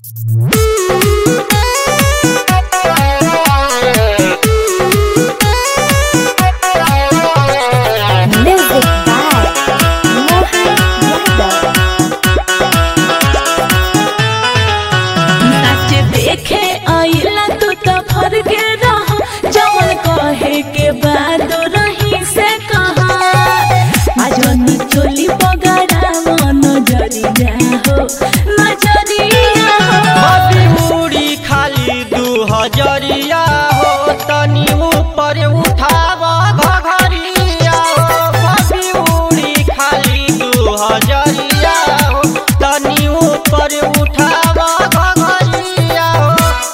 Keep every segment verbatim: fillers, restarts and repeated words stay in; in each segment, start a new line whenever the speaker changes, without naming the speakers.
हजरिया हो तनी ऊपर उठाव घघरिया हो कभी उड़ी खाली दू हजरिया हो तनी ऊपर उठाव घघरिया हो।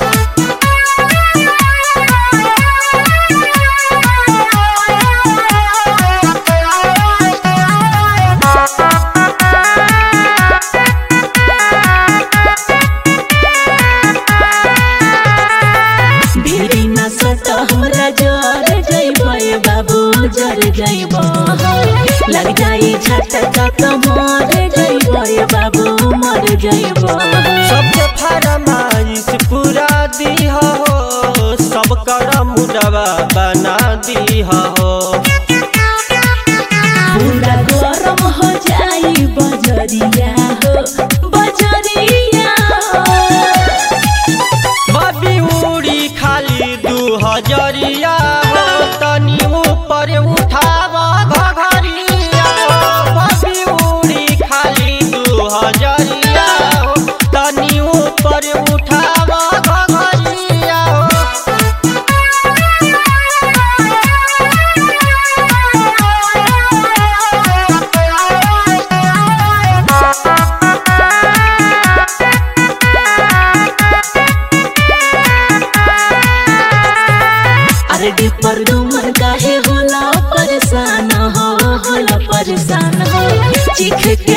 हमरा जर जइबे बाबू जर जइबो लग जाई झटका तो मर जइबे बाबू मर जइबो।
सबके फरमाइश पूरा दीह हो सब कर मुडवा बना दीह हो
पूरा गरम हो जाई बजरिया हो बजरिया
बबी उड़ी खाली दू हजरिया हो तनी ऊपर उठाव घघरिया हो बबी उड़ी खाली दू हजरिया हो तनी ऊपर उठाव घघरिया हो।
अरे पर डूमर काहे होला परेशान हो होला परेशान हो चीख के